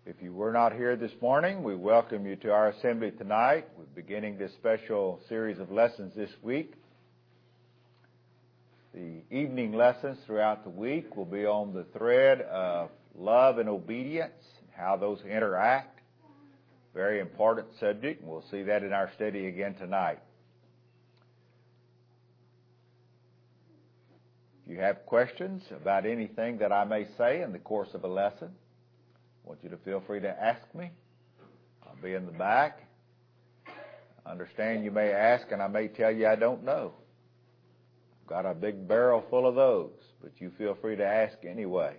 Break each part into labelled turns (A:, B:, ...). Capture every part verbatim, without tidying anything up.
A: If you were not here this morning, we welcome you to our assembly tonight. We're beginning this special series of lessons this week. The evening lessons throughout the week will be on the thread of love and obedience, how those interact. Very important subject, and we'll see that in our study again tonight. If you have questions about anything that I may say in the course of a lesson, I want you to feel free to ask me. I'll be in the back. I understand you may ask, and I may tell you I don't know. I've got a big barrel full of those, but you feel free to ask anyway.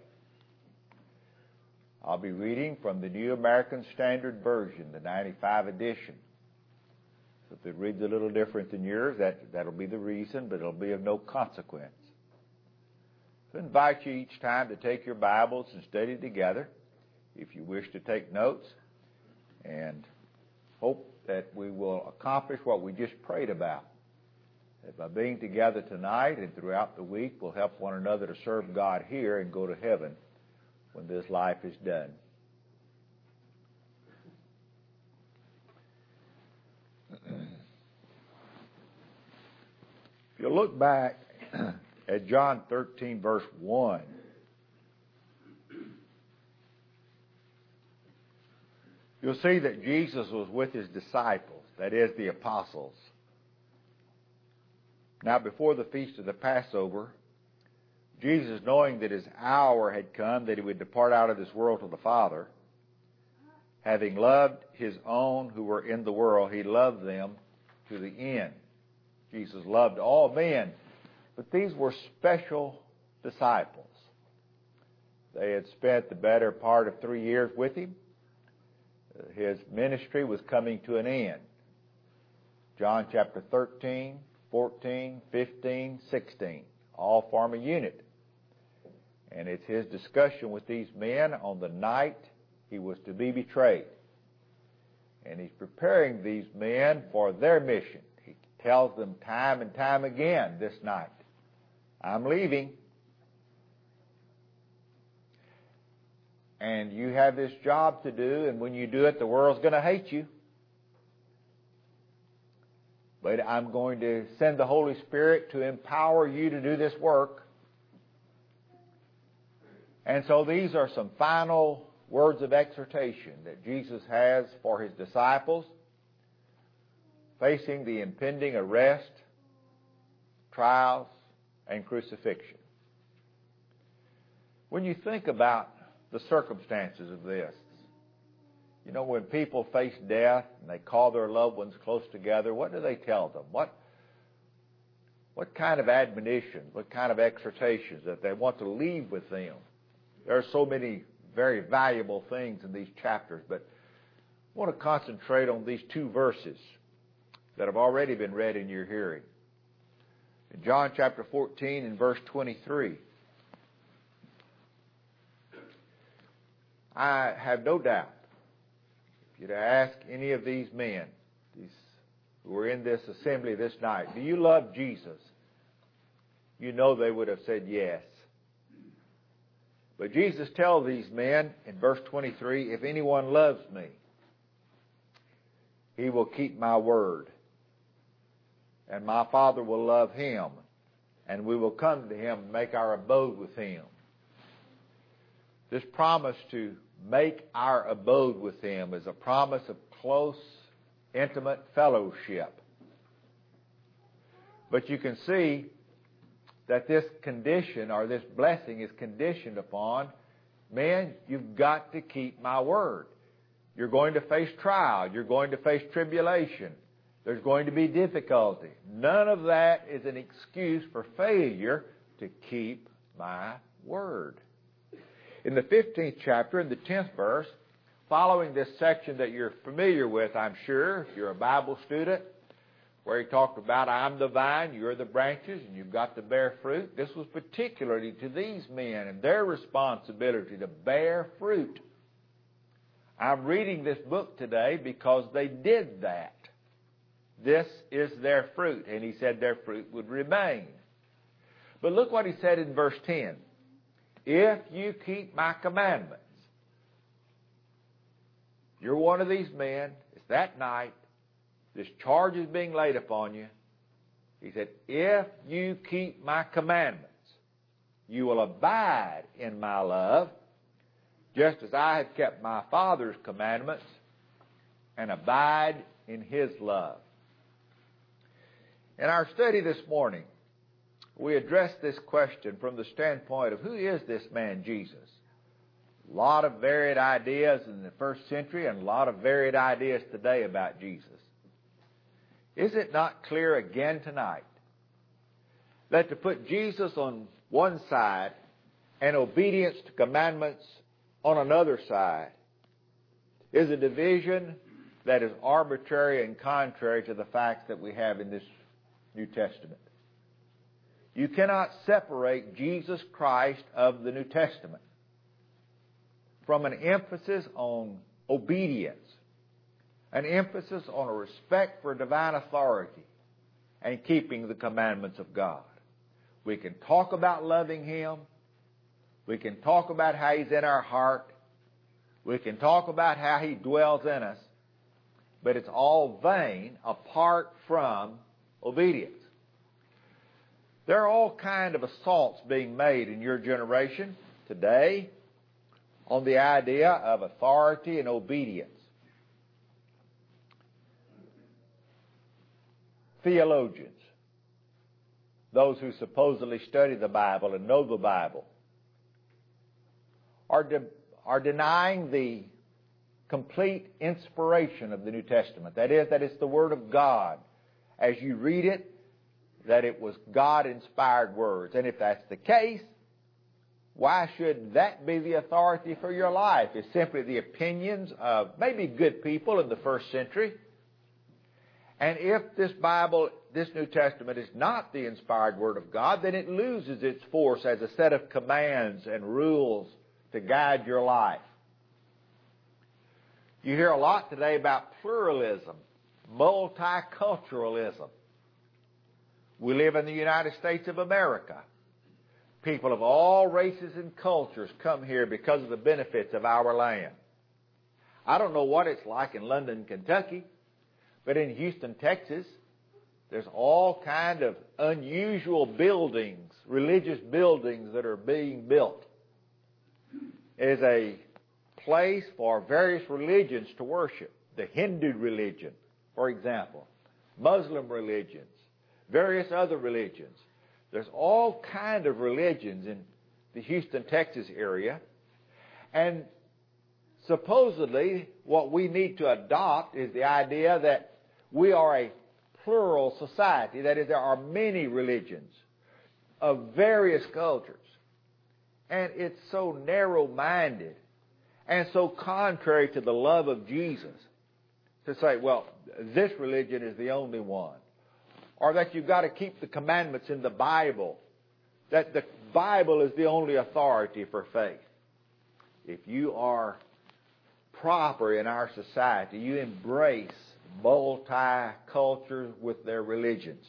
A: I'll be reading from the New American Standard Version, the ninety-five edition. So if it reads a little different than yours, that, that'll be the reason, but it'll be of no consequence. So I invite you each time to take your Bibles and study together, if you wish to take notes, and hope that we will accomplish what we just prayed about. That by being together tonight and throughout the week, we'll help one another to serve God here and go to heaven when this life is done. If you look back at John thirteen, verse one, you'll see that Jesus was with his disciples, that is, the apostles. Now, before the feast of the Passover, Jesus, knowing that his hour had come, that he would depart out of this world to the Father, having loved his own who were in the world, he loved them to the end. Jesus loved all men, but these were special disciples. They had spent the better part of three years with him. His ministry was coming to an end. John chapter thirteen, fourteen, fifteen, sixteen, all form a unit. And it's his discussion with these men on the night he was to be betrayed. And he's preparing these men for their mission. He tells them time and time again this night, I'm leaving. And you have this job to do, and when you do it, the world's going to hate you. But I'm going to send the Holy Spirit to empower you to do this work. And so these are some final words of exhortation that Jesus has for his disciples facing the impending arrest, trials, and crucifixion. When you think about the circumstances of this, you know, when people face death and they call their loved ones close together, what do they tell them? What, what kind of admonition, what kind of exhortations that they want to leave with them? There are so many very valuable things in these chapters, but I want to concentrate on these two verses that have already been read in your hearing. In John chapter fourteen and verse twenty-three, I have no doubt, if you'd ask any of these men, these who were in this assembly this night, do you love Jesus? You know they would have said yes. But Jesus tells these men in verse twenty-three, if anyone loves me, he will keep my word. And my Father will love him, and we will come to him and make our abode with him. This promise to make our abode with him is a promise of close, intimate fellowship. But you can see that this condition or this blessing is conditioned upon, man, you've got to keep my word. You're going to face trial. You're going to face tribulation. There's going to be difficulty. None of that is an excuse for failure to keep my word. In the fifteenth chapter, in the tenth verse, following this section that you're familiar with, I'm sure, if you're a Bible student, where he talked about, I'm the vine, you're the branches, and you've got to bear fruit. This was particularly to these men and their responsibility to bear fruit. I'm reading this book today because they did that. This is their fruit. And he said their fruit would remain. But look what he said in verse ten. If you keep my commandments. you're one of these men, it's that night, this charge is being laid upon you. He said, if you keep my commandments, you will abide in my love, just as I have kept my Father's commandments and abide in His love. In our study this morning, we address this question from the standpoint of who is this man Jesus? A lot of varied ideas in the first century and a lot of varied ideas today about Jesus. Is it not clear again tonight that to put Jesus on one side and obedience to commandments on another side is a division that is arbitrary and contrary to the facts that we have in this New Testament? You cannot separate Jesus Christ of the New Testament from an emphasis on obedience, an emphasis on a respect for divine authority, and keeping the commandments of God. We can talk about loving Him. We can talk about how He's in our heart. We can talk about how He dwells in us. But it's all vain apart from obedience. There are all kinds of assaults being made in your generation today on the idea of authority and obedience. Theologians, those who supposedly study the Bible and know the Bible, are, de- are denying the complete inspiration of the New Testament. That is, that it's the Word of God. As you read it, that it was God-inspired words. And if that's the case, why should that be the authority for your life? It's simply the opinions of maybe good people in the first century. And if this Bible, this New Testament is not the inspired Word of God, then it loses its force as a set of commands and rules to guide your life. You hear a lot today about pluralism, multiculturalism. We live in the United States of America. People of all races and cultures come here because of the benefits of our land. I don't know what it's like in London, Kentucky, but in Houston, Texas, there's all kind of unusual buildings, religious buildings that are being built. It is a place for various religions to worship. The Hindu religion, for example, Muslim religions, various other religions. There's all kind of religions in the Houston, Texas area. And supposedly what we need to adopt is the idea that we are a plural society. That is, there are many religions of various cultures. And it's so narrow-minded and so contrary to the love of Jesus to say, well, this religion is the only one. Or that you've got to keep the commandments in the Bible. That the Bible is the only authority for faith. If you are proper in our society, you embrace multicultures with their religions.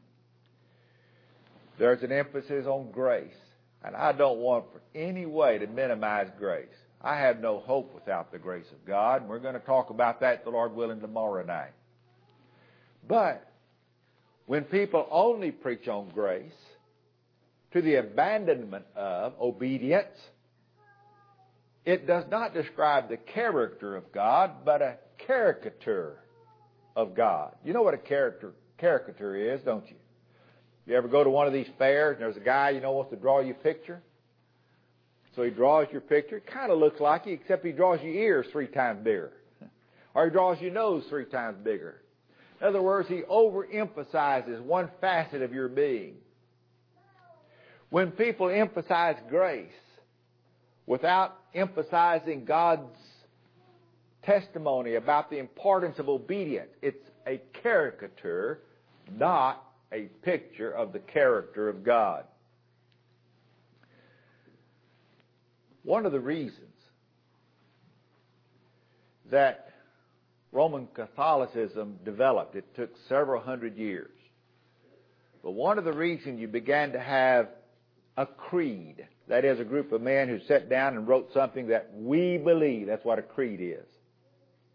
A: There's an emphasis on grace. And I don't want for any way to minimize grace. I have no hope without the grace of God. And we're going to talk about that, the Lord willing, tomorrow night. But when people only preach on grace to the abandonment of obedience, it does not describe the character of God, but a caricature of God. You know what a character caricature is, don't you? You ever go to one of these fairs and there's a guy, you know, wants to draw you a picture? So he draws your picture. It kind of looks like you, except he draws your ears three times bigger. Or he draws your nose three times bigger. In other words, he overemphasizes one facet of your being. When people emphasize grace without emphasizing God's testimony about the importance of obedience, it's a caricature, not a picture of the character of God. One of the reasons that Roman Catholicism developed, it took several hundred years, but one of the reasons you began to have a creed, that is, a group of men who sat down and wrote something that we believe, that's what a creed is.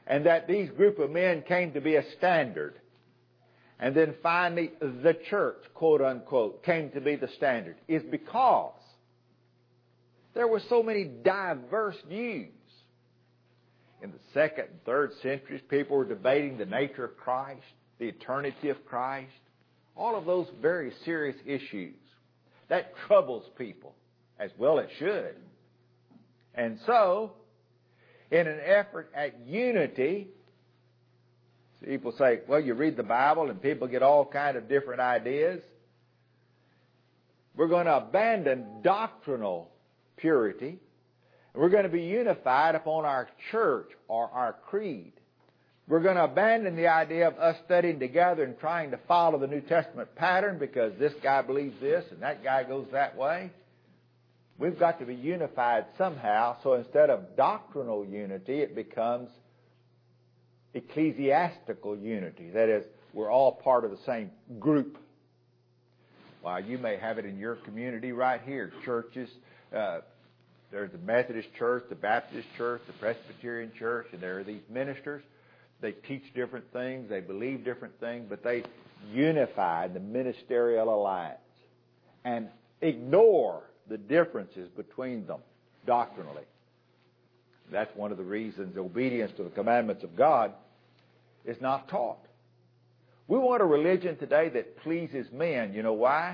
A: and that these group of men came to be a standard. And then finally, the church, quote unquote, came to be the standard, is because there were so many diverse views. In the second and third centuries, people were debating the nature of Christ, the eternity of Christ, all of those very serious issues. That troubles people, as well it should. And so, in an effort at unity, people say, well, you read the Bible and people get all kinds of different ideas. We're going to abandon doctrinal purity. And we're going to be unified upon our church or our creed. We're going to abandon the idea of us studying together and trying to follow the New Testament pattern because this guy believes this and that guy goes that way. We've got to be unified somehow, so instead of doctrinal unity, it becomes ecclesiastical unity. That is, we're all part of the same group. Well, you may have it in your community right here. Churches, uh, there's the Methodist Church, the Baptist Church, the Presbyterian Church, and there are these ministers. They teach different things, they believe different things, but they unify the ministerial alliance and ignore the differences between them doctrinally. That's one of the reasons obedience to the commandments of God is not taught. We want a religion today that pleases men. You know why?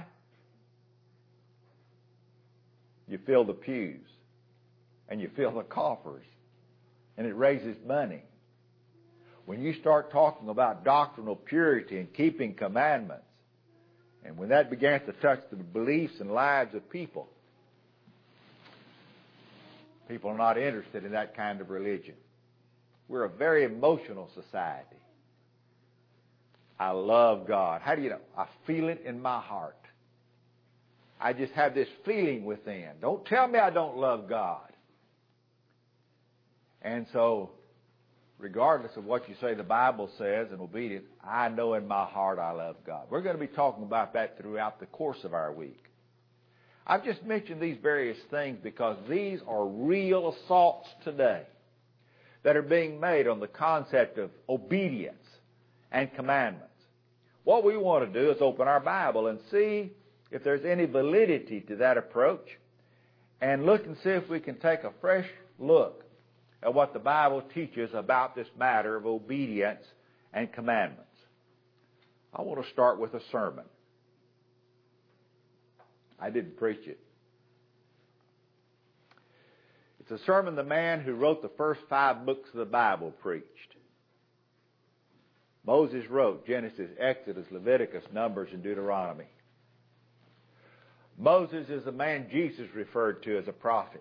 A: You fill the pews and you fill the coffers and it raises money. When you start talking about doctrinal purity and keeping commandments, and when that begins to touch the beliefs and lives of people, people are not interested in that kind of religion. We're a very emotional society. I love God. How do you know? I feel it in my heart. I just have this feeling within. Don't tell me I don't love God. And so, regardless of what you say the Bible says in obedience, I know in my heart I love God. We're going to be talking about that throughout the course of our week. I've just mentioned these various things because these are real assaults today that are being made on the concept of obedience and commandments. What we want to do is open our Bible and see if there's any validity to that approach and look and see if we can take a fresh look at what the Bible teaches about this matter of obedience and commandments. I want to start with a sermon. I didn't preach it. It's a sermon the man who wrote the first five books of the Bible preached. Moses wrote Genesis, Exodus, Leviticus, Numbers, and Deuteronomy. Moses is the man Jesus referred to as a prophet.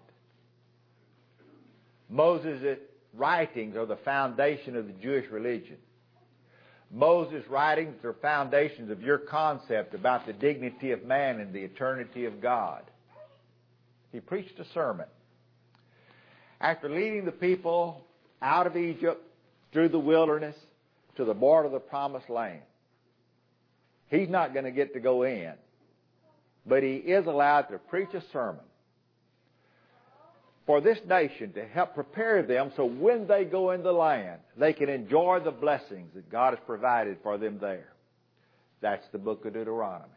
A: Moses' writings are the foundation of the Jewish religion. Moses' writings are foundations of your concept about the dignity of man and the eternity of God. He preached a sermon. After leading the people out of Egypt, through the wilderness, to the border of the promised land, he's not going to get to go in, but he is allowed to preach a sermon for this nation to help prepare them so when they go in the land, they can enjoy the blessings that God has provided for them there. That's the book of Deuteronomy.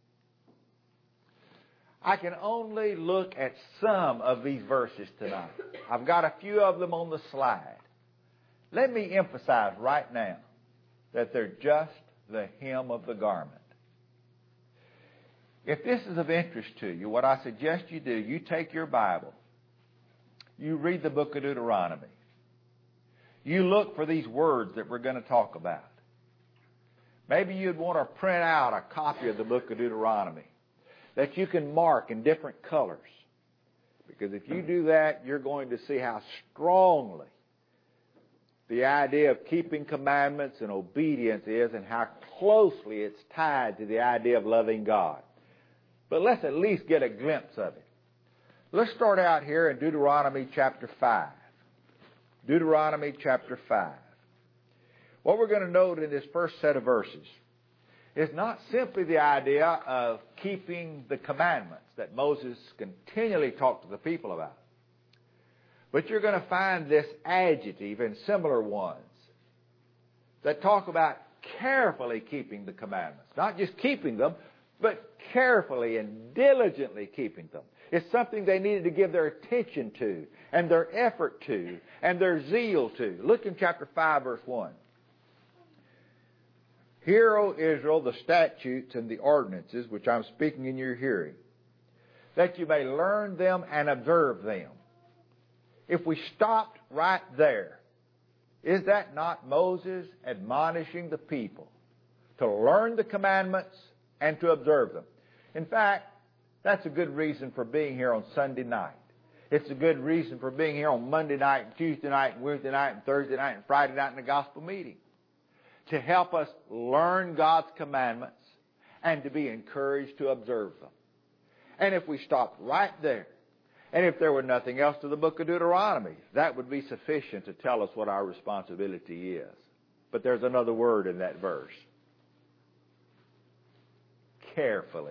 A: I can only look at some of these verses tonight. I've got a few of them on the slide. Let me emphasize right now that they're just the hem of the garment. If this is of interest to you, what I suggest you do, you take your Bible, you read the book of Deuteronomy. You look for these words that we're going to talk about. Maybe you'd want to print out a copy of the book of Deuteronomy that you can mark in different colors. Because if you do that, you're going to see how strongly the idea of keeping commandments and obedience is and how closely it's tied to the idea of loving God. But let's at least get a glimpse of it. Let's start out here in Deuteronomy chapter five. Deuteronomy chapter five. What we're going to note in this first set of verses is not simply the idea of keeping the commandments that Moses continually talked to the people about, But you're going to find this adjective and similar ones that talk about carefully keeping the commandments. Not just keeping them, but carefully and diligently keeping them. It's something they needed to give their attention to, and their effort to, and their zeal to. Look in chapter five, verse one. Hear, O Israel, the statutes and the ordinances which I'm speaking in your hearing, that you may learn them and observe them. If we stopped right there, is that not Moses admonishing the people to learn the commandments and to observe them? In fact, that's a good reason for being here on Sunday night. It's a good reason for being here on Monday night and Tuesday night and Wednesday night and Thursday night and Friday night in the gospel meeting. To help us learn God's commandments and to be encouraged to observe them. And if we stopped right there, and if there were nothing else to the book of Deuteronomy, that would be sufficient to tell us what our responsibility is. But there's another word in that verse. Carefully.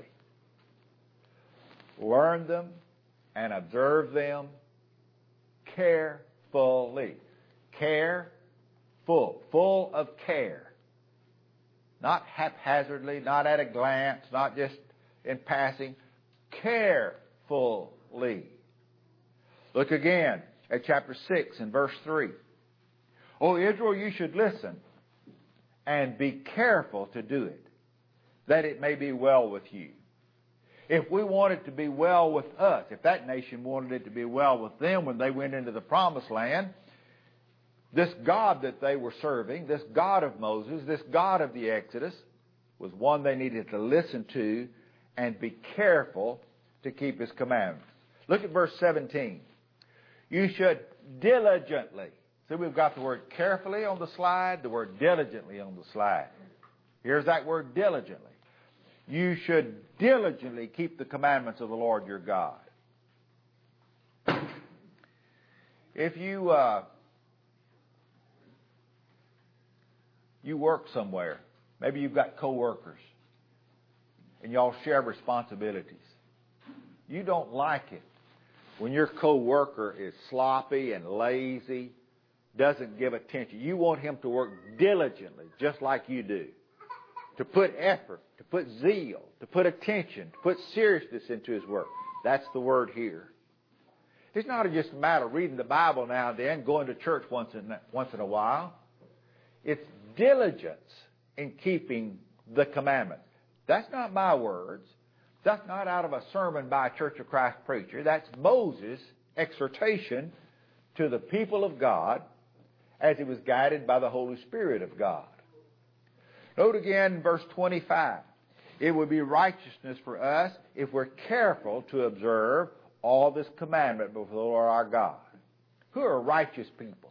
A: Learn them and observe them carefully. Care, full, full of care. Not haphazardly, not at a glance, not just in passing. Carefully. Look again at chapter six and verse three. O Israel, you should listen and be careful to do it, that it may be well with you. If we want it to be well with us, if that nation wanted it to be well with them when they went into the promised land, this God that they were serving, this God of Moses, this God of the Exodus, was one they needed to listen to and be careful to keep His commandments. Look at verse seventeen. You should diligently. So we've got the word carefully on the slide, the word diligently on the slide. Here's that word diligently. You should diligently keep the commandments of the Lord your God. If you uh, you work somewhere, maybe you've got co-workers, and y'all share responsibilities. You don't like it when your co-worker is sloppy and lazy, doesn't give attention. You want him to work diligently, just like you do. To put effort, to put zeal, to put attention, to put seriousness into his work. That's the word here. It's not just a matter of reading the Bible now and then, going to church once in, once in a while. It's diligence in keeping the commandments. That's not my words. That's not out of a sermon by a Church of Christ preacher. That's Moses' exhortation to the people of God as he was guided by the Holy Spirit of God. Note again verse twenty-five. It would be righteousness for us if we're careful to observe all this commandment before the Lord our God. Who are righteous people?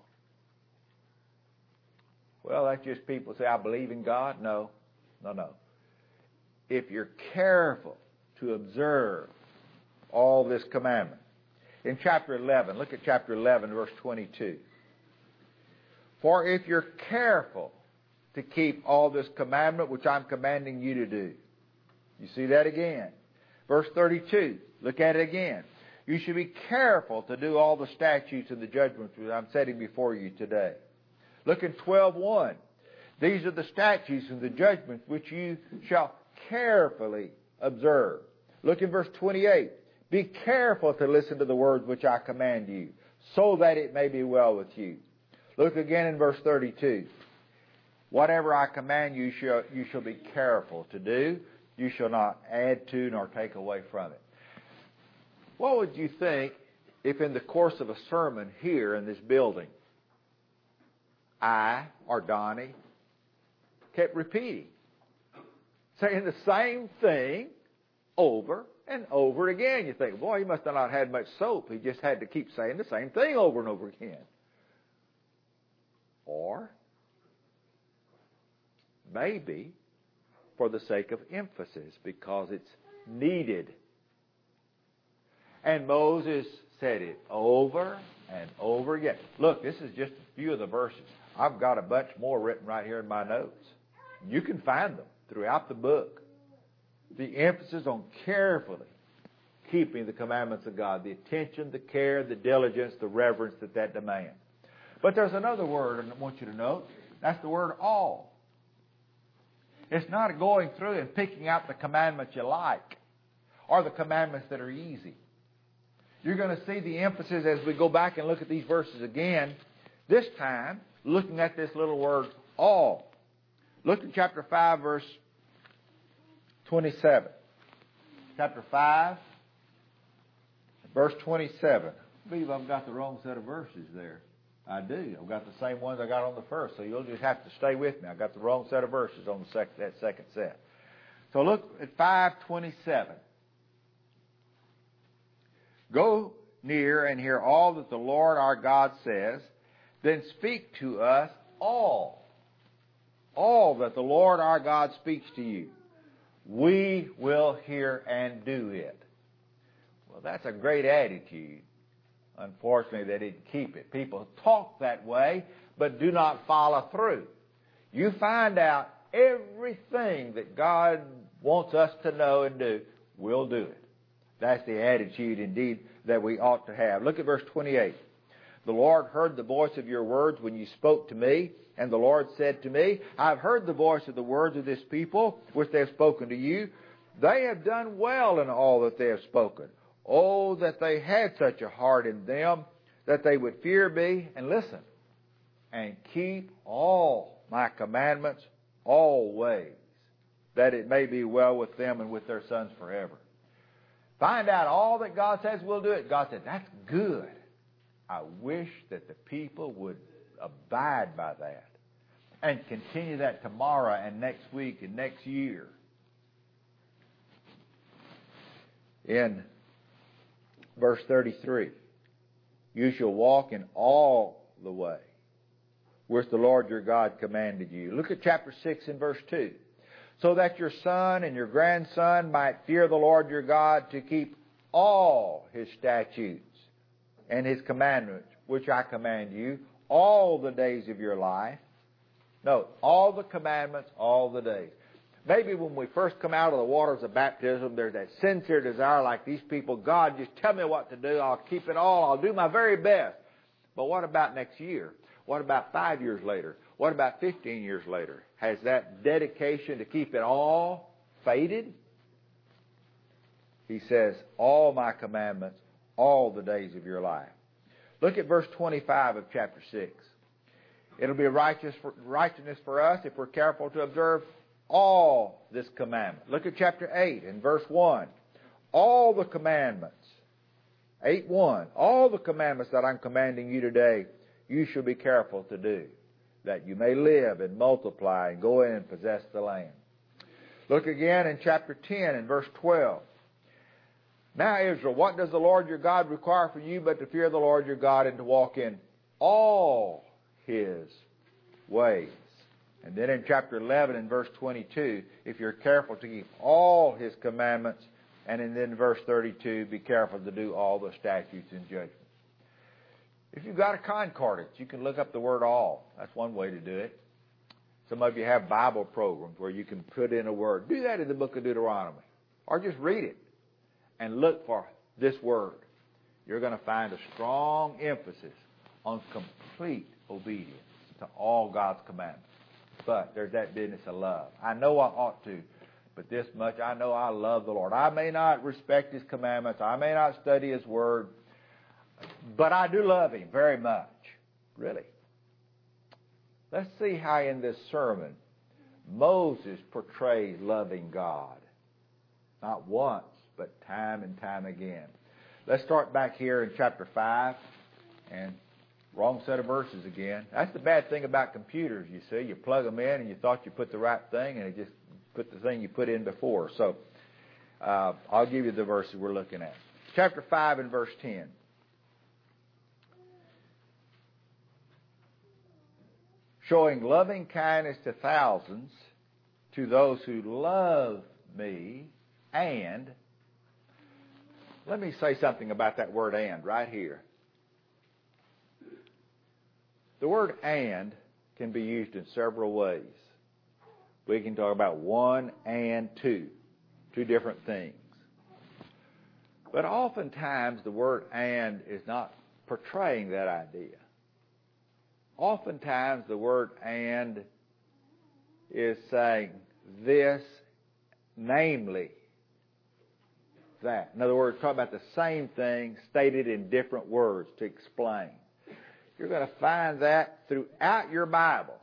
A: Well, that's just people who say, I believe in God. No, no, no. If you're careful to observe all this commandment. In chapter eleven, look at chapter eleven, verse twenty-two. For if you're careful to keep all this commandment which I'm commanding you to do. You see that again. Verse thirty-two, look at it again. You should be careful to do all the statutes and the judgments which I'm setting before you today. Look at twelve one. These are the statutes and the judgments which you shall carefully observe. Look in verse twenty-eight. Be careful to listen to the words which I command you, so that it may be well with you. Look again in verse thirty-two. Whatever I command you, shall, you shall be careful to do. You shall not add to nor take away from it. What would you think if in the course of a sermon here in this building, I or Donnie kept repeating, saying the same thing over and over again? You think, boy, he must have not had much soap. He just had to keep saying the same thing over and over again. Or maybe for the sake of emphasis, because it's needed. And Moses said it over and over again. Look, this is just a few of the verses. I've got a bunch more written right here in my notes. You can find them throughout the book. The emphasis on carefully keeping the commandments of God. The attention, the care, the diligence, the reverence that that demands. But there's another word I want you to note. That's the word all. It's not going through and picking out the commandments you like or the commandments that are easy. You're going to see the emphasis as we go back and look at these verses again, this time looking at this little word all. Look at chapter five, verse twenty-seven. Chapter five, verse twenty-seven. I believe I've got the wrong set of verses there. I do. I've got the same ones I got on the first, so you'll just have to stay with me. I've got the wrong set of verses on the sec- that second set. So look at five twenty-seven. Go near and hear all that the Lord our God says, then speak to us all. All that the Lord our God speaks to you. We will hear and do it. Well, that's a great attitude. Unfortunately, they didn't keep it. People talk that way, but do not follow through. You find out everything that God wants us to know and do, we'll do it. That's the attitude, indeed, that we ought to have. Look at verse twenty-eight. The Lord heard the voice of your words when you spoke to me, and the Lord said to me, I've heard the voice of the words of this people, which they have spoken to you. They have done well in all that they have spoken. Oh, that they had such a heart in them, that they would fear me, and listen, and keep all my commandments always, that it may be well with them and with their sons forever. Find out all that God says we'll do it. God said, that's good. I wish that the people would abide by that and continue that tomorrow and next week and next year. In verse thirty-three, you shall walk in all the way which the Lord your God commanded you. Look at chapter six and verse two. So that your son and your grandson might fear the Lord your God to keep all his statutes and his commandments, which I command you, all the days of your life. No, all the commandments, all the days. Maybe when we first come out of the waters of baptism, there's that sincere desire like these people, God, just tell me what to do. I'll keep it all. I'll do my very best. But what about next year? What about five years later? What about fifteen years later? Has that dedication to keep it all faded? He says, all my commandments, all the days of your life. Look at verse twenty-five of chapter six. It'll be righteous for, righteousness for us if we're careful to observe all this commandment. Look at chapter eight and verse one. All the commandments, eight one, all the commandments that I'm commanding you today, you shall be careful to do, that you may live and multiply and go in and possess the land. Look again in chapter ten and verse twelve. Now, Israel, what does the Lord your God require from you but to fear the Lord your God and to walk in all his ways? And then in chapter eleven and verse twenty-two, if you're careful to keep all his commandments, and in then verse thirty-two, be careful to do all the statutes and judgments. If you've got a concordance, you can look up the word all. That's one way to do it. Some of you have Bible programs where you can put in a word. Do that in the book of Deuteronomy. Or just read it and look for this word. You're going to find a strong emphasis on complete obedience to all God's commandments. But there's that business of love. I know I ought to, but this much I know I love the Lord. I may not respect his commandments. I may not study his word. But I do love him very much. Really. Let's see how in this sermon Moses portrays loving God. Not once, but time and time again. Let's start back here in chapter five. And wrong set of verses again. That's the bad thing about computers, you see. You plug them in and you thought you put the right thing and it just put the thing you put in before. So uh, I'll give you the verses we're looking at. Chapter five and verse ten. Showing loving kindness to thousands, to those who love me, and, let me say something about that word and right here. The word and can be used in several ways. We can talk about one and two, two different things. But oftentimes the word and is not portraying that idea. Oftentimes the word and is saying this, namely that. In other words, talking about the same thing stated in different words to explain. You're going to find that throughout your Bible.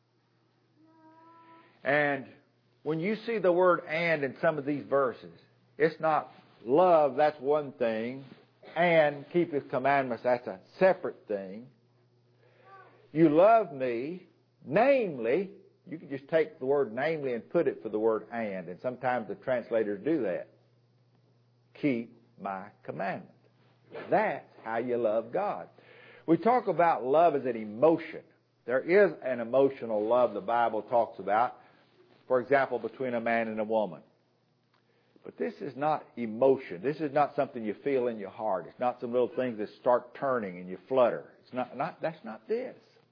A: And when you see the word and in some of these verses, it's not love, that's one thing, and keep His commandments, that's a separate thing. You love me, namely, you can just take the word namely and put it for the word and, and sometimes the translators do that. Keep my commandments. That's how you love God. We talk about love as an emotion. There is an emotional love the Bible talks about, for example, between a man and a woman. But this is not emotion. This is not something you feel in your heart. It's not some little things that start turning and you flutter. It's not, not that's not this.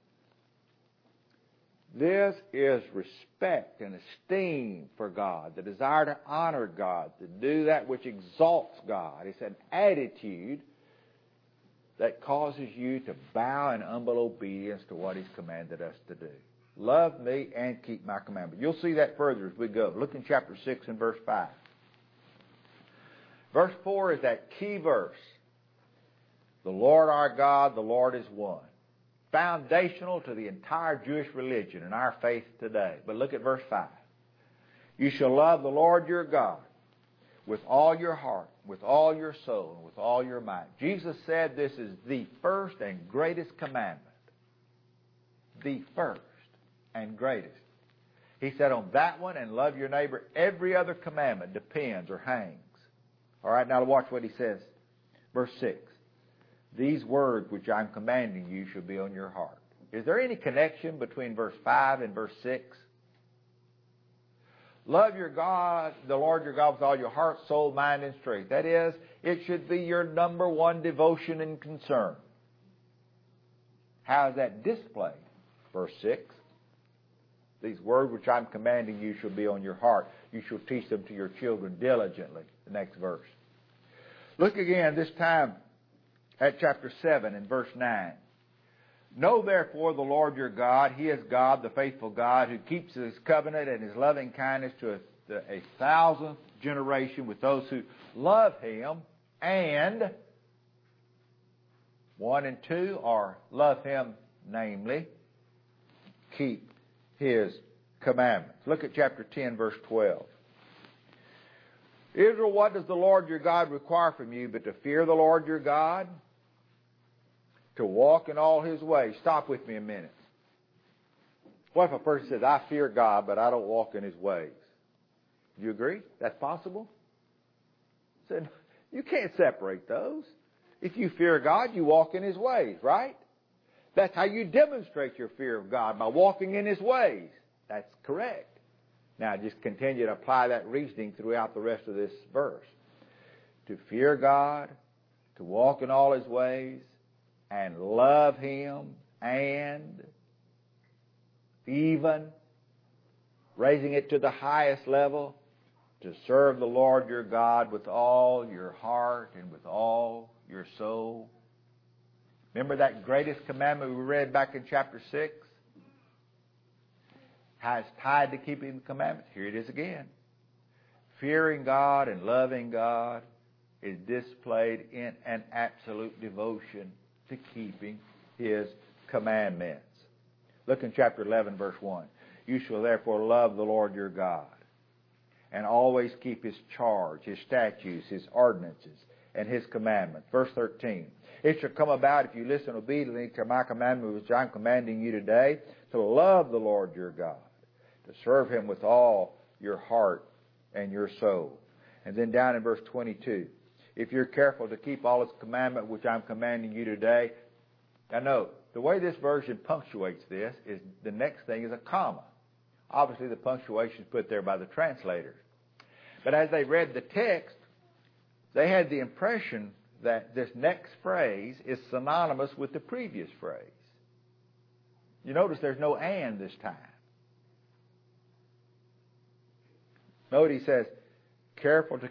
A: This is respect and esteem for God, the desire to honor God, to do that which exalts God. It's an attitude that causes you to bow in humble obedience to what He's commanded us to do. Love me and keep my commandments. You'll see that further as we go. Look in chapter six and verse five. Verse four is that key verse. The Lord our God, the Lord is one. Foundational to the entire Jewish religion and our faith today. But look at verse five. You shall love the Lord your God with all your heart, with all your soul, and with all your might. Jesus said this is the first and greatest commandment. The first and greatest. He said on that one, and love your neighbor, every other commandment depends or hangs. All right, now watch what He says. Verse six. These words which I'm commanding you shall be on your heart. Is there any connection between verse five and verse six? Love your God, the Lord your God, with all your heart, soul, mind, and strength. That is, it should be your number one devotion and concern. How is that displayed? Verse six. These words which I'm commanding you shall be on your heart. You shall teach them to your children diligently. The next verse. Look again, this time at chapter seven and verse nine. Know therefore the Lord your God, He is God, the faithful God, who keeps His covenant and His loving kindness to a, a thousandth generation with those who love Him, and one and two are love Him, namely, keep His commandments. Look at chapter ten, verse twelve. Israel, what does the Lord your God require from you but to fear the Lord your God, to walk in all His ways? Stop with me a minute. What if a person says, I fear God, but I don't walk in His ways? Do you agree? That's possible? I said, you can't separate those. If you fear God, you walk in His ways, right? That's how you demonstrate your fear of God, by walking in His ways. That's correct. Now, just continue to apply that reasoning throughout the rest of this verse. To fear God, to walk in all His ways, and love Him, and even, raising it to the highest level, to serve the Lord your God with all your heart and with all your soul. Remember that greatest commandment we read back in chapter six? How it's tied to keeping the commandments. Here it is again. Fearing God and loving God is displayed in an absolute devotion to keeping His commandments. Look in chapter eleven, verse one. You shall therefore love the Lord your God, and always keep His charge, His statutes, His ordinances, and His commandments. Verse thirteen. It shall come about, if you listen obediently to my commandment which I'm commanding you today, to love the Lord your God, to serve Him with all your heart and your soul. And then down in verse twenty-two, if you're careful to keep all His commandment which I'm commanding you today. Now note, the way this version punctuates this is the next thing is a comma. Obviously the punctuation is put there by the translators. But as they read the text, they had the impression that this next phrase is synonymous with the previous phrase. You notice there's no and this time. Note he says, careful to keep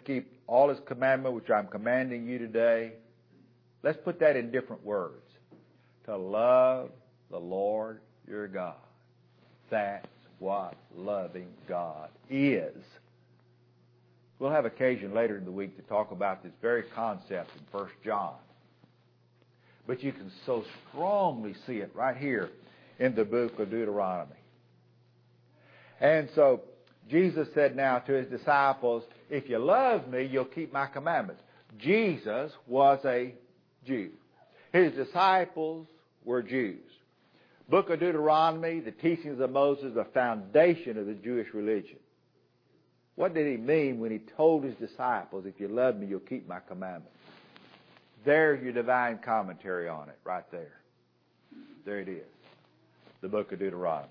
A: all His commandment, which I'm commanding you today. Let's put that in different words. To love the Lord your God. That's what loving God is. We'll have occasion later in the week to talk about this very concept in First John. But you can so strongly see it right here in the book of Deuteronomy. And so Jesus said now to His disciples, if you love me, you'll keep my commandments. Jesus was a Jew. His disciples were Jews. Book of Deuteronomy, the teachings of Moses, the foundation of the Jewish religion. What did He mean when He told His disciples, if you love me, you'll keep my commandments? There's your divine commentary on it, right there. There it is, the book of Deuteronomy.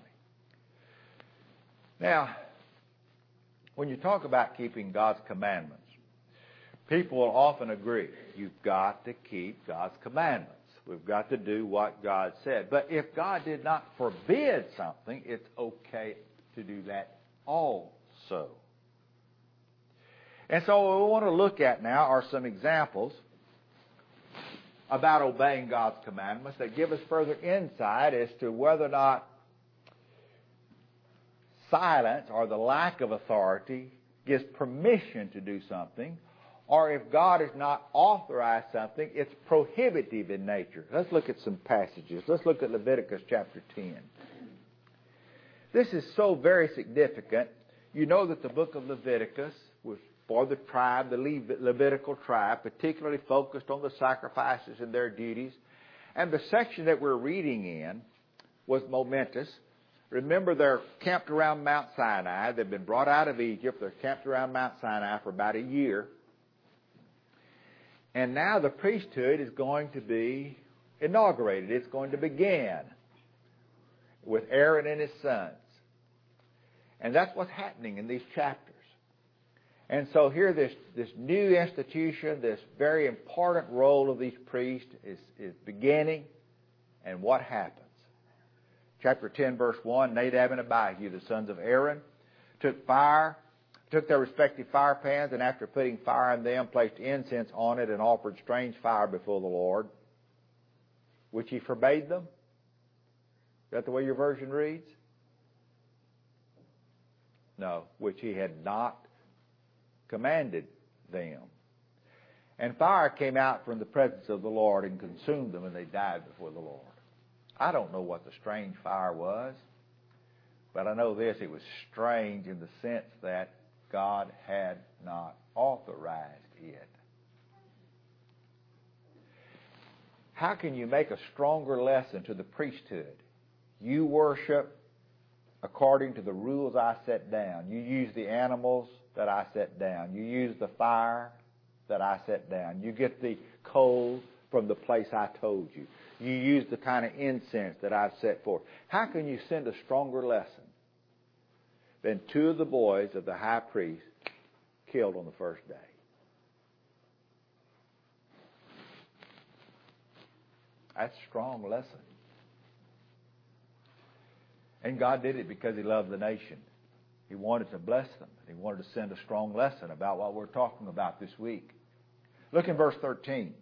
A: Now, when you talk about keeping God's commandments, people will often agree, you've got to keep God's commandments. We've got to do what God said. But if God did not forbid something, it's okay to do that also. And so what we want to look at now are some examples about obeying God's commandments that give us further insight as to whether or not silence or the lack of authority gives permission to do something, or if God has not authorized something, it's prohibitive in nature. Let's look at some passages. Let's look at Leviticus chapter ten. This is so very significant. You know that the book of Leviticus was for the tribe, the Levitical tribe, particularly focused on the sacrifices and their duties. And the section that we're reading in was momentous. Remember, they're camped around Mount Sinai. They've been brought out of Egypt. They're camped around Mount Sinai for about a year. And now the priesthood is going to be inaugurated. It's going to begin with Aaron and his sons. And that's what's happening in these chapters. And so here this, this new institution, this very important role of these priests is, is beginning. And what happens? Chapter ten, verse one, Nadab and Abihu, the sons of Aaron, took fire, took their respective fire pans, and after putting fire in them, placed incense on it and offered strange fire before the Lord, which He forbade them. Is that the way your version reads? No, which He had not commanded them. And fire came out from the presence of the Lord and consumed them, and they died before the Lord. I don't know what the strange fire was, but I know this, it was strange in the sense that God had not authorized it. How can you make a stronger lesson to the priesthood? You worship according to the rules I set down. You use the animals that I set down. You use the fire that I set down. You get the coal from the place I told you. You use the kind of incense that I've set forth. How can you send a stronger lesson than two of the boys of the high priest killed on the first day? That's a strong lesson. And God did it because He loved the nation. He wanted to bless them. He wanted to send a strong lesson about what we're talking about this week. Look in verse thirteen.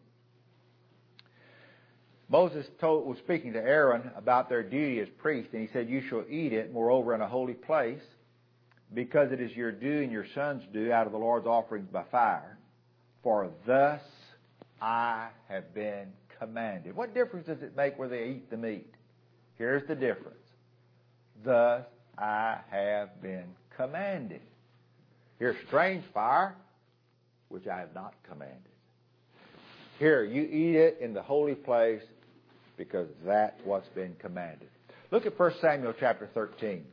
A: Moses told, was speaking to Aaron about their duty as priests, and he said, you shall eat it, moreover, in a holy place, because it is your due and your son's due out of the Lord's offerings by fire. For thus I have been commanded. What difference does it make where they eat the meat? Here's the difference. Thus I have been commanded. Here's strange fire, which I have not commanded. Here, you eat it in the holy place, because that's what's been commanded. Look at First Samuel chapter thirteen.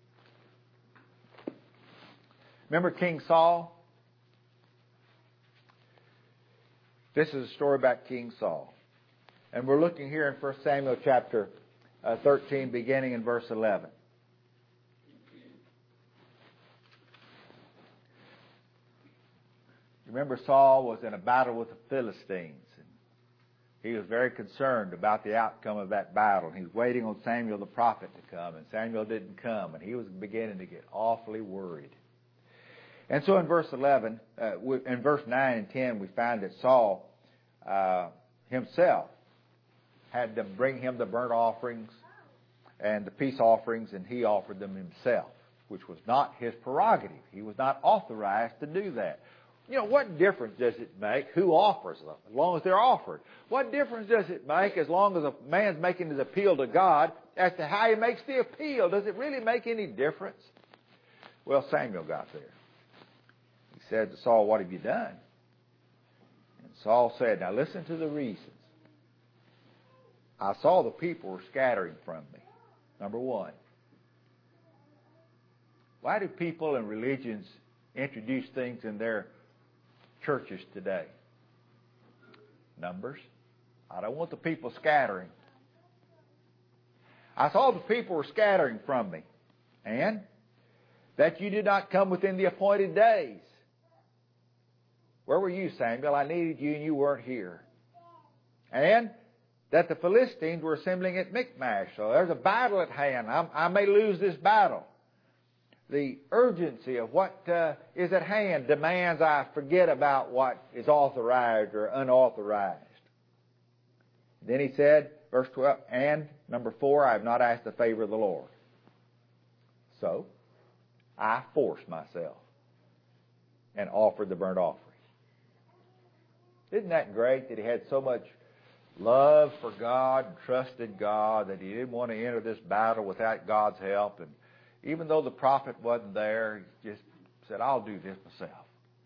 A: Remember King Saul? This is a story about King Saul. And we're looking here in First Samuel chapter uh, thirteen, beginning in verse eleven. Remember, Saul was in a battle with the Philistines. He was very concerned about the outcome of that battle. He was waiting on Samuel the prophet to come, and Samuel didn't come, and he was beginning to get awfully worried. And so in verse eleven, uh, in verse nine and ten, we find that Saul uh, himself had to bring him the burnt offerings and the peace offerings, and he offered them himself, which was not his prerogative. He was not authorized to do that. You know, what difference does it make who offers them, as long as they're offered? What difference does it make as long as a man's making his appeal to God as to how he makes the appeal? Does it really make any difference? Well, Samuel got there. He said to Saul, "What have you done?" And Saul said, "Now listen to the reasons. I saw the people were scattering from me." Number one. Why do people and religions introduce things in their churches today? Numbers. I don't want the people scattering. I saw the people were scattering from me, and that you did not come within the appointed days. Where were you, Samuel? I needed you and you weren't here. And that the Philistines were assembling at Michmash. So there's a battle at hand. I'm, I may lose this battle. The urgency of what uh, is at hand demands I forget about what is authorized or unauthorized. Then he said, verse twelve, and number four, I have not asked the favor of the Lord. So I forced myself and offered the burnt offering. Isn't that great that he had so much love for God and trusted God that he didn't want to enter this battle without God's help? And even though the prophet wasn't there, he just said, "I'll do this myself."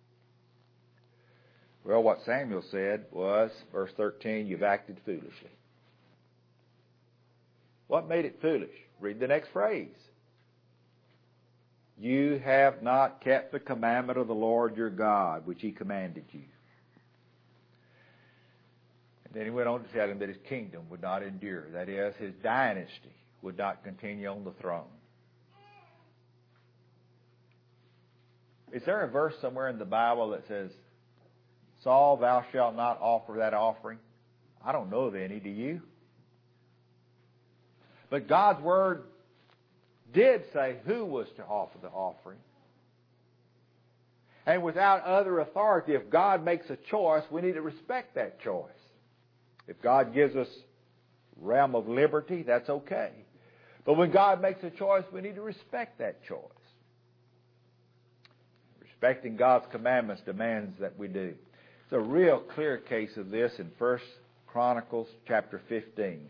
A: Well, what Samuel said was, verse thirteen, "You've acted foolishly." What made it foolish? Read the next phrase. "You have not kept the commandment of the Lord your God, which he commanded you." And then he went on to tell him that his kingdom would not endure. That is, his dynasty would not continue on the throne. Is there a verse somewhere in the Bible that says, "Saul, thou shalt not offer that offering"? I don't know of any. Do you? But God's Word did say who was to offer the offering. And without other authority, if God makes a choice, we need to respect that choice. If God gives us realm of liberty, that's okay. But when God makes a choice, we need to respect that choice. Respecting God's commandments demands that we do. It's a real clear case of this in First Chronicles chapter fifteen.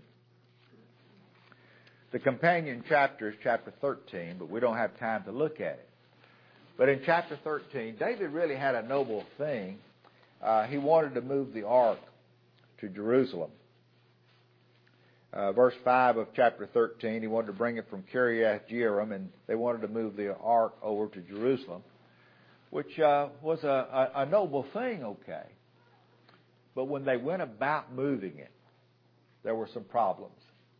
A: The companion chapter is chapter thirteen, but we don't have time to look at it. But in chapter thirteen, David really had a noble thing. Uh, he wanted to move the ark to Jerusalem. Uh, verse five of chapter thirteen, he wanted to bring it from Kiriath Jearim, and they wanted to move the ark over to Jerusalem, which uh, was a, a, a noble thing, okay. But when they went about moving it, there were some problems.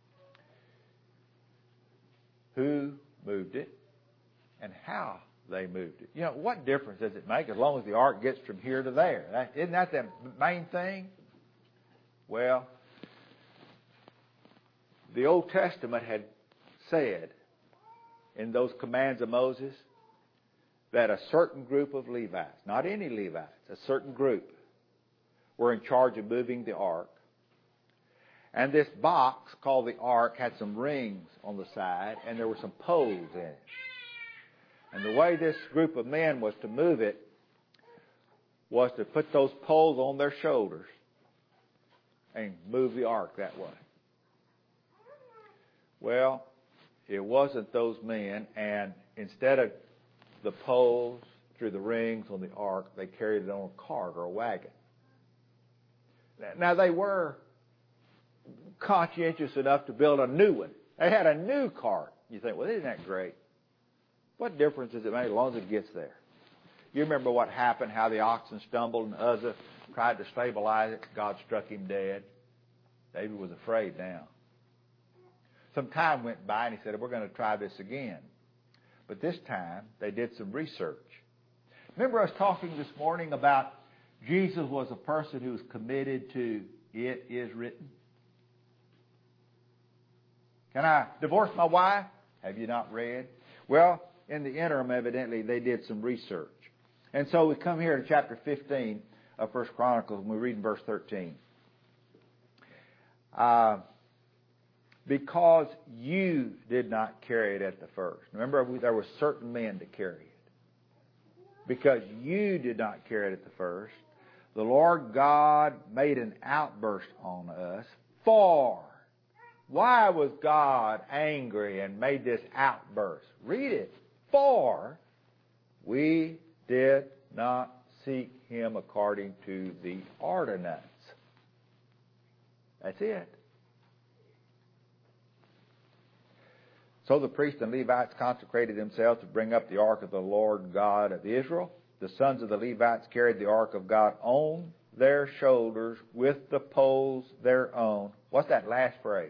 A: Who moved it and how they moved it? You know, what difference does it make as long as the ark gets from here to there? That, isn't that the main thing? Well, the Old Testament had said in those commands of Moses that a certain group of Levites, not any Levites, a certain group, were in charge of moving the ark. And this box called the ark had some rings on the side, and there were some poles in it. And the way this group of men was to move it was to put those poles on their shoulders and move the ark that way. Well, it wasn't those men, and instead of the poles through the rings on the ark, they carried it on a cart or a wagon. Now, they were conscientious enough to build a new one. They had a new cart. You think, well, isn't that great? What difference does it make as long as it gets there? You remember what happened, how the oxen stumbled and Uzzah tried to stabilize it. God struck him dead. David was afraid now. Some time went by and he said, we're going to try this again. But this time they did some research. Remember us talking this morning about Jesus was a person who was committed to it is written. Can I divorce my wife? Have you not read? Well, in the interim, evidently, they did some research.
B: And so we come here to chapter fifteen of First Chronicles, and we read in verse thirteen. Uh, because you did not carry it at the first. Remember, there were certain men to carry it. Because you did not carry it at the first, the Lord God made an outburst on us. For, why was God angry and made this outburst? Read it. For we did not seek Him according to the ordinance. That's it. So the priests and Levites consecrated themselves to bring up the ark of the Lord God of Israel. The sons of the Levites carried the ark of God on their shoulders with the poles their own. What's that last phrase?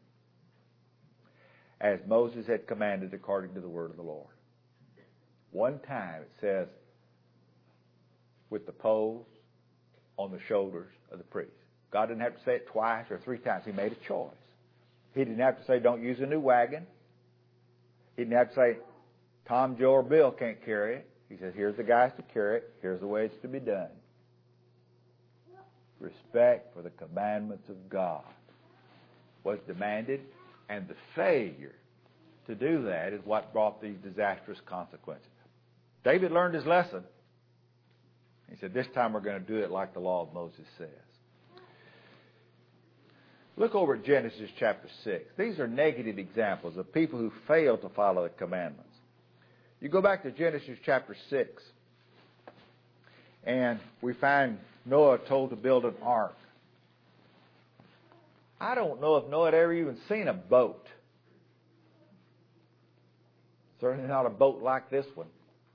B: As Moses had commanded according to the word of the Lord. One time it says, with the poles on the shoulders of the priest. God didn't have to say it twice or three times. He made a choice. He didn't have to say, don't use a new wagon. He didn't have to say, Tom, Joe, or Bill can't carry it. He says, here's the guys to carry it. Here's the way it's to be done. Respect for the commandments of God was demanded, and the failure to do that is what brought these disastrous consequences. David learned his lesson. He said, this time we're going to do it like the law of Moses says. Look over at Genesis chapter six. These are negative examples of people who fail to follow the commandments. You go back to Genesis chapter six, and we find Noah told to build an ark. I don't know if Noah had ever even seen a boat. Certainly not a boat like this one.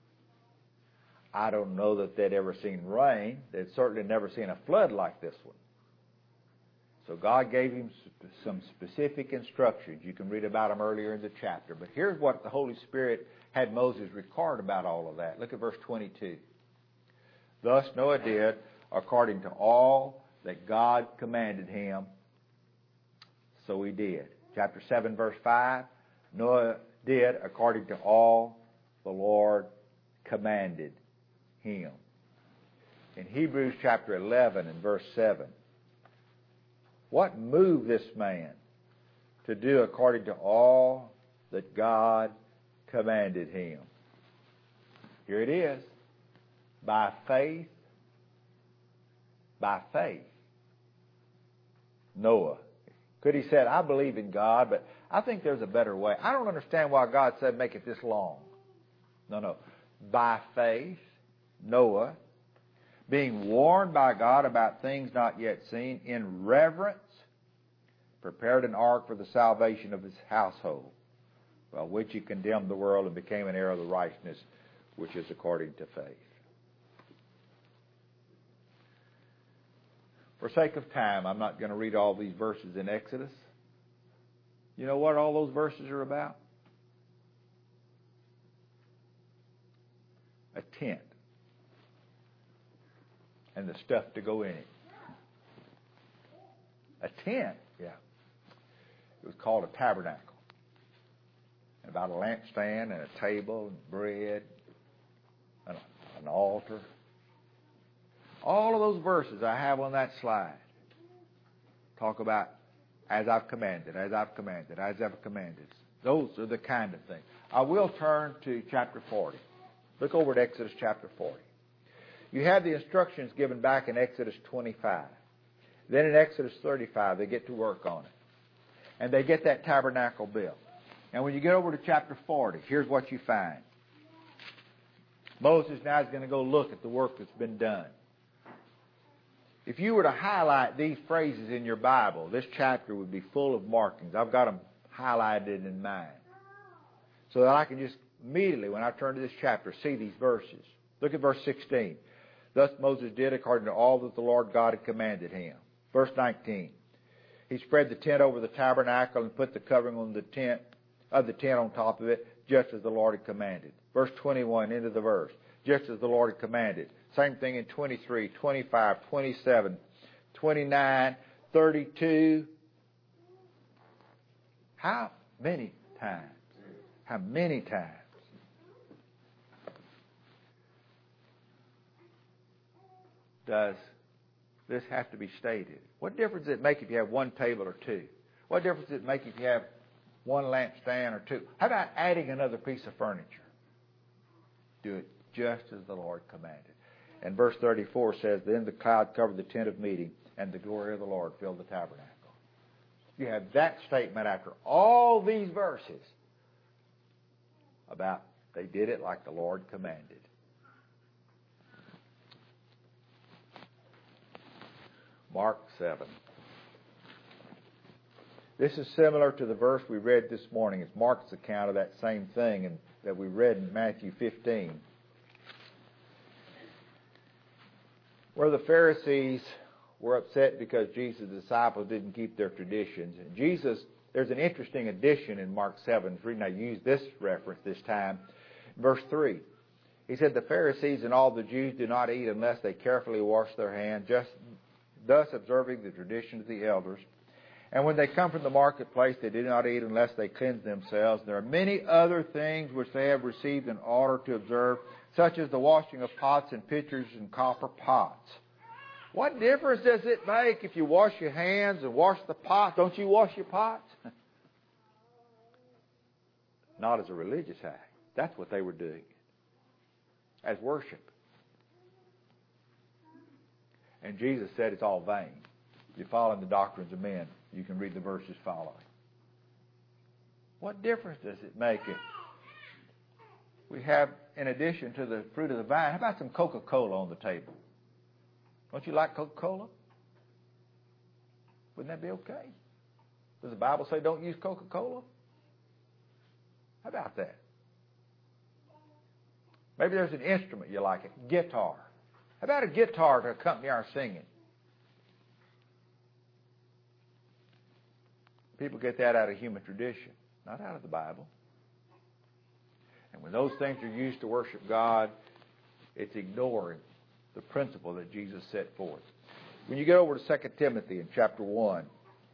B: I don't know that they'd ever seen rain. They'd certainly never seen a flood like this one. So God gave him some specific instructions. You can read about them earlier in the chapter. But here's what the Holy Spirit had Moses record about all of that. Look at verse twenty-two. Thus Noah did according to all that God commanded him. So he did. Chapter seven, verse five. Noah did according to all the Lord commanded him. In Hebrews chapter eleven and verse seven. What moved this man to do according to all that God commanded him? Here it is. By faith, by faith, Noah. Could he said, I believe in God, but I think there's a better way. I don't understand why God said make it this long. No, no. By faith, Noah, being warned by God about things not yet seen, in reverence, prepared an ark for the salvation of his household, by which he condemned the world and became an heir of the righteousness which is according to faith. For sake of time, I'm not going to read all these verses in Exodus. You know what all those verses are about? A tent. And the stuff to go in it. A tent, yeah. It was called a tabernacle. And about a lampstand and a table and bread and an altar. All of those verses I have on that slide talk about as I've commanded, as I've commanded, as I've commanded. Those are the kind of things. I will turn to chapter forty. Look over at Exodus chapter forty. You have the instructions given back in Exodus twenty-five. Then in Exodus thirty-five, they get to work on it. And they get that tabernacle built. And when you get over to chapter forty, here's what you find. Moses now is going to go look at the work that's been done. If you were to highlight these phrases in your Bible, this chapter would be full of markings. I've got them highlighted in mine. So that I can just immediately, when I turn to this chapter, see these verses. Look at verse sixteen. Thus Moses did according to all that the Lord God had commanded him. Verse nineteen. He spread the tent over the tabernacle and put the covering on the tent of the tent on top of it, just as the Lord had commanded. Verse twenty-one, into the verse. Just as the Lord had commanded. Same thing in twenty-three, twenty-five, twenty-seven, twenty-nine, thirty-two. How many times? How many times?
A: does this have to be stated? What difference does it make if you have one table or two? What difference does it make if you have one lampstand or two? How about adding another piece of furniture? Do it just as the Lord commanded. And verse thirty-four says, Then the cloud covered the tent of meeting, and the glory of the Lord filled the tabernacle. You have that statement after all these verses about they did it like the Lord commanded. Mark seven. This is similar to the verse we read this morning. It's Mark's account of that same thing and that we read in Matthew fifteen, where the Pharisees were upset because Jesus' disciples didn't keep their traditions. And Jesus, there's an interesting addition in Mark seven. The reason I use this reference this time. Verse three. He said, The Pharisees and all the Jews do not eat unless they carefully wash their hands, just thus observing the tradition of the elders. And when they come from the marketplace, they do not eat unless they cleanse themselves. There are many other things which they have received in order to observe, such as the washing of pots and pitchers and copper pots. What difference does it make if you wash your hands and wash the pot? Don't you wash your pots? Not as a religious act. That's what they were doing as worship. And Jesus said it's all vain. If you follow the doctrines of men, you can read the verses following. What difference does it make if we have, in addition to the fruit of the vine, how about some Coca-Cola on the table? Don't you like Coca-Cola? Wouldn't that be okay? Does the Bible say don't use Coca-Cola? How about that? Maybe there's an instrument you like, a guitar. How about a guitar to accompany our singing? People get that out of human tradition, not out of the Bible. And when those things are used to worship God, it's ignoring the principle that Jesus set forth. When you get over to Second Timothy in chapter one,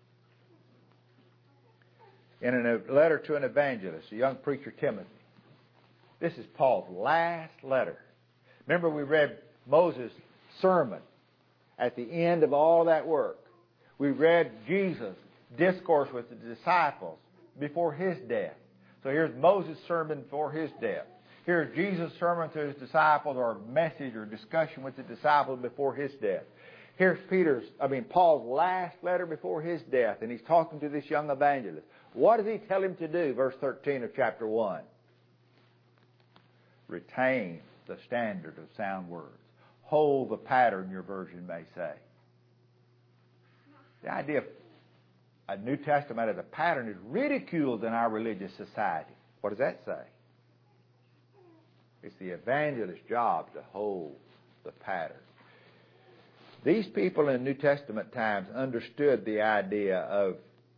A: in a letter to an evangelist, a young preacher, Timothy, this is Paul's last letter. Remember we read Moses' sermon at the end of all that work. We read Jesus' discourse with the disciples before his death. So here's Moses' sermon before his death. Here's Jesus' sermon to his disciples, or message or discussion with the disciples before his death. Here's Peter's, I mean Paul's last letter before his death, and he's talking to this young evangelist. What does he tell him to do? Verse thirteen of chapter one. Retain the standard of sound words. Hold the pattern, your version may say. The idea of a New Testament as a pattern is ridiculed in our religious society. What does that say? It's the evangelist's job to hold the pattern. These people in New Testament times understood the idea of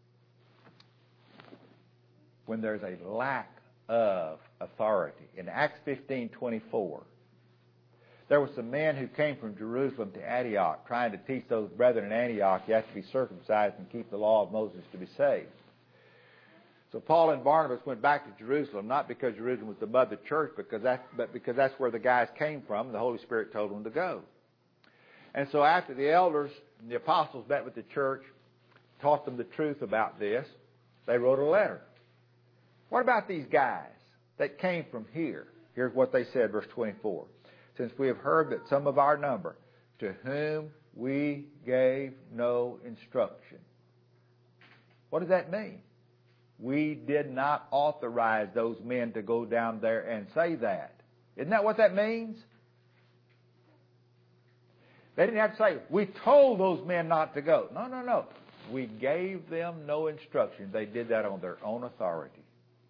A: when there's a lack of authority. In Acts fifteen twenty-four, there were some men who came from Jerusalem to Antioch trying to teach those brethren in Antioch you have to be circumcised and keep the law of Moses to be saved. So Paul and Barnabas went back to Jerusalem, not because Jerusalem was the mother church, because that, but because that's where the guys came from, and the Holy Spirit told them to go. And so after the elders and the apostles met with the church, taught them the truth about this, they wrote a letter. What about these guys that came from here? Here's what they said, verse twenty-four. Since we have heard that some of our number, to whom we gave no instruction. What does that mean? We did not authorize those men to go down there and say that. Isn't that what that means? They didn't have to say, we told those men not to go. No, no, no. We gave them no instruction. They did that on their own authority.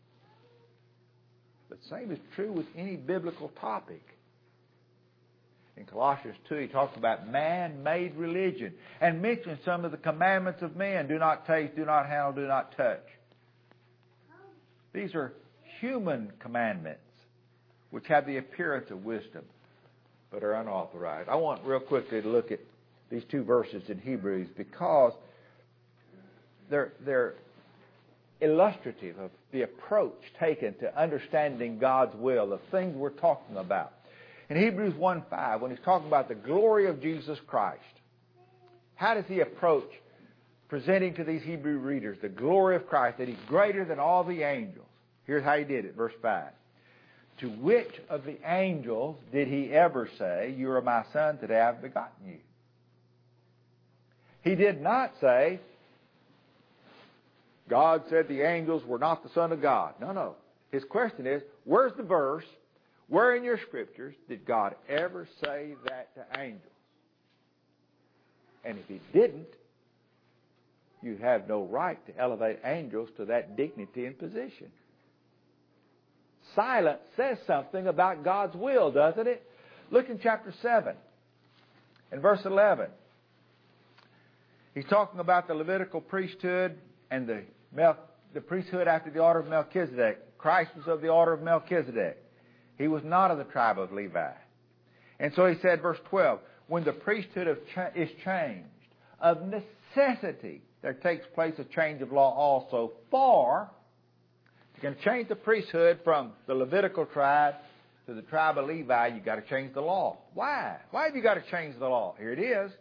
A: The same is true with any biblical topic. In Colossians two, he talks about man-made religion and mentions some of the commandments of men. Do not taste, do not handle, do not touch. These are human commandments which have the appearance of wisdom but are unauthorized. I want real quickly to look at these two verses in Hebrews because they're, they're illustrative of the approach taken to understanding God's will, the things we're talking about. In Hebrews one five, when he's talking about the glory of Jesus Christ, how does he approach presenting to these Hebrew readers the glory of Christ, that he's greater than all the angels? Here's how he did it, verse five. To which of the angels did he ever say, you are my son, today I have begotten you? He did not say, God said the angels were not the Son of God. No, no. His question is, where's the verse, where in your Scriptures did God ever say that to angels? And if he didn't, you have no right to elevate angels to that dignity and position. Silence says something about God's will, doesn't it? Look in chapter seven and verse eleven. He's talking about the Levitical priesthood and the, Mel- the priesthood after the order of Melchizedek. Christ was of the order of Melchizedek. He was not of the tribe of Levi. And so he said, verse twelve, when the priesthood of cha- is changed, of necessity there takes place a change of law also. For you can change the priesthood from the Levitical tribe to the tribe of Levi, you've got to change the law. Why? Why have you got to change the law? Here it is.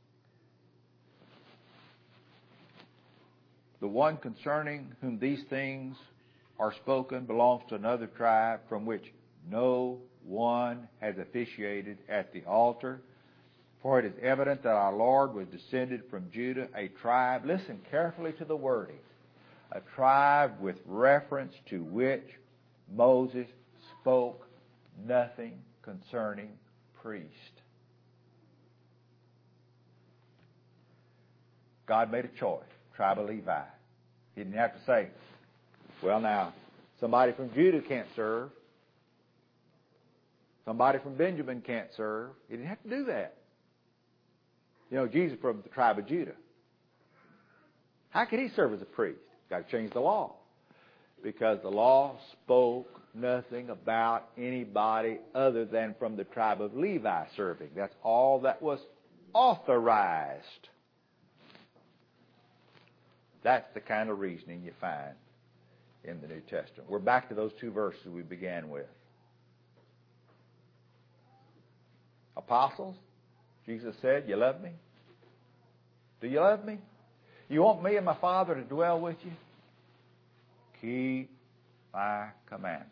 A: The one concerning whom these things are spoken belongs to another tribe from which no one has officiated at the altar. For it is evident that our Lord was descended from Judah, a tribe, listen carefully to the wording, a tribe with reference to which Moses spoke nothing concerning priest. God made a choice, tribe of Levi. He didn't have to say, well now, somebody from Judah can't serve. Somebody from Benjamin can't serve. He didn't have to do that. You know, Jesus from the tribe of Judah. How could he serve as a priest? Got to change the law. Because the law spoke nothing about anybody other than from the tribe of Levi serving. That's all that was authorized. That's the kind of reasoning you find in the New Testament. We're back to those two verses we began with. Apostles, Jesus said, you love me? Do you love me? You want me and my Father to dwell with you? Keep my commandments.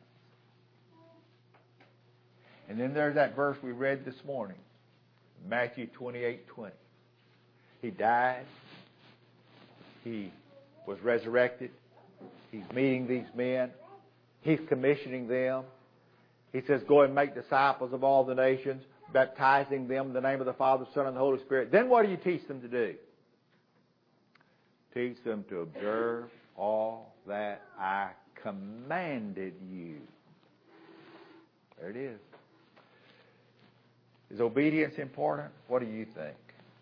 A: And then there's that verse we read this morning, Matthew twenty-eight twenty. He died. He was resurrected. He's meeting these men. He's commissioning them. He says, go and make disciples of all the nations, baptizing them in the name of the Father, Son, and the Holy Spirit. Then what do you teach them to do? Teach them to observe all that I commanded you. There it is. Is obedience important? What do you think?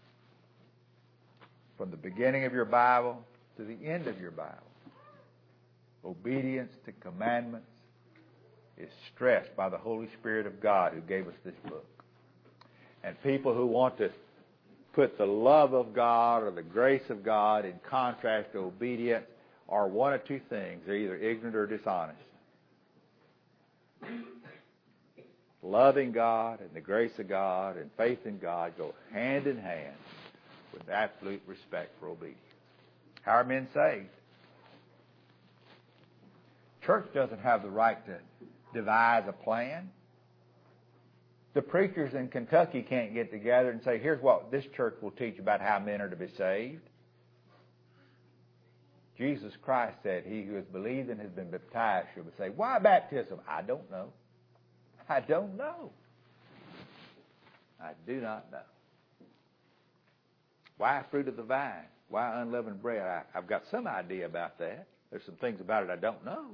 A: From the beginning of your Bible to the end of your Bible, obedience to commandments is stressed by the Holy Spirit of God who gave us this book. And people who want to put the love of God or the grace of God in contrast to obedience are one of two things. They're either ignorant or dishonest. Loving God and the grace of God and faith in God go hand in hand with absolute respect for obedience. How are men saved? Church doesn't have the right to devise a plan. The preachers in Kentucky can't get together and say, here's what this church will teach about how men are to be saved. Jesus Christ said, he who has believed and has been baptized shall be saved. Why baptism? I don't know. I don't know. I do not know. Why fruit of the vine? Why unleavened bread? I, I've got some idea about that. There's some things about it I don't know.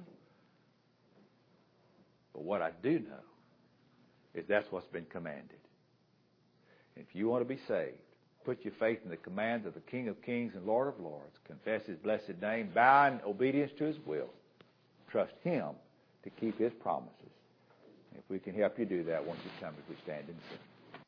A: But what I do know is that's what's been commanded. If you want to be saved, put your faith in the commands of the King of Kings and Lord of Lords. Confess His blessed name. Bow in obedience to His will. Trust Him to keep His promises. If we can help you do that, won't you come as we stand and sing?